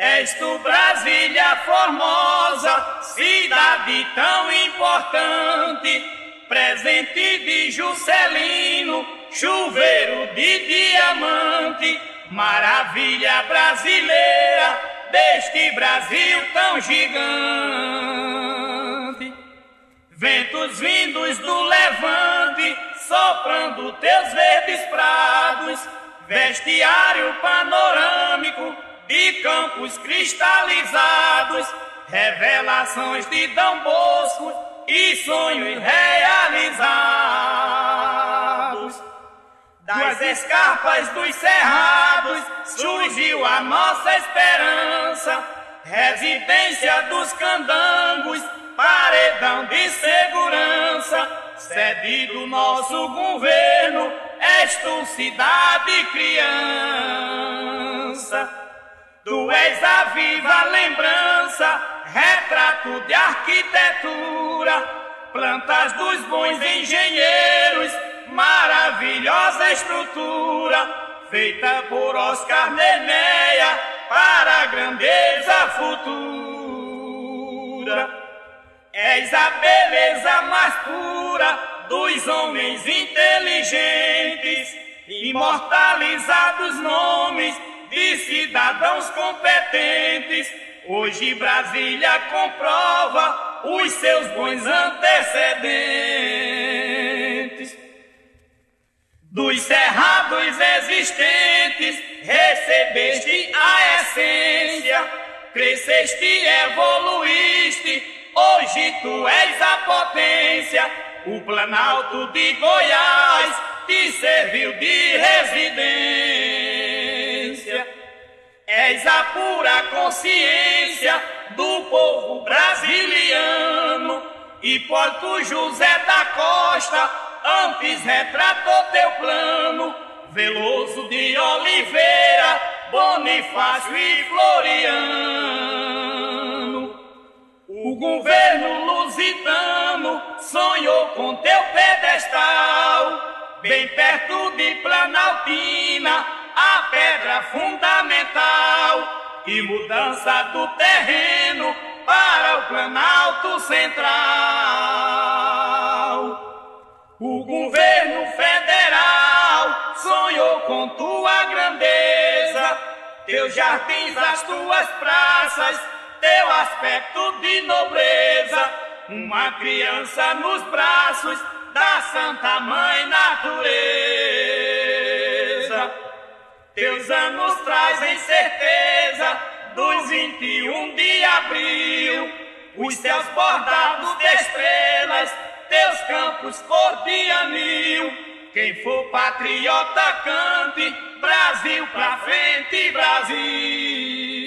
És tu, Brasília formosa, cidade tão importante, presente de Juscelino, chuveiro de diamante, maravilha brasileira deste Brasil tão gigante. Ventos vindos do levante, soprando teus verdes prados, vestiário panorâmico de campos cristalizados, revelações de Dom Bosco e sonhos realizados. Das escarpas dos cerrados surgiu a nossa esperança, residência dos candangos, paredão de segurança, sede do nosso governo, és tu, cidade criança. Tu és a viva lembrança, retrato de arquitetura, plantas dos bons engenheiros, maravilhosa estrutura, feita por Oscar Niemeyer para a grandeza futura. És a beleza mais pura dos homens inteligentes, imortalizados nomes de cidadãos competentes. Hoje Brasília comprova os seus bons antecedentes. Dos cerrados existentes recebeste a essência, cresceste e evoluíste, hoje tu és a potência. O Planalto de Goiás te serviu de residência. És a pura consciência do povo brasiliano. Hipólito José da Costa antes retratou teu plano. Veloso de Oliveira, Bonifácio e Floriano. O governo lusitano sonhou com teu pedestal, bem perto de Planaltina, a pedra fundamental, e mudança do terreno para o Planalto Central. O governo federal sonhou com tua grandeza, teus jardins, as tuas praças, teu aspecto de nobreza, uma criança nos braços da Santa Mãe Natureza. Teus anos trazem certeza dos 21 de abril, os céus bordados de estrelas, teus campos cor de anil. Quem for patriota cante, Brasil pra frente, Brasil.